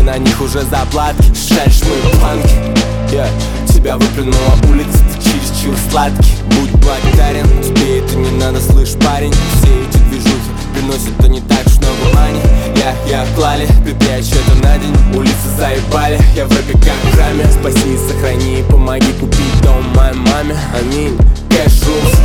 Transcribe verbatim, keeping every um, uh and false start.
на них уже заплатки. Шаришь мы панки, yeah. Тебя выплюнула улица, ты чересчур сладкий. Будь благодарен, тебе это не надо, слышь, парень. Все эти движухи приносят да не так уж много мани. Я, я в клале, припрячь это на день. Улицы заебали, я в рэпе как в храме. Спаси, сохрани, помоги купить дом моей маме. Аминь, кэш рулс.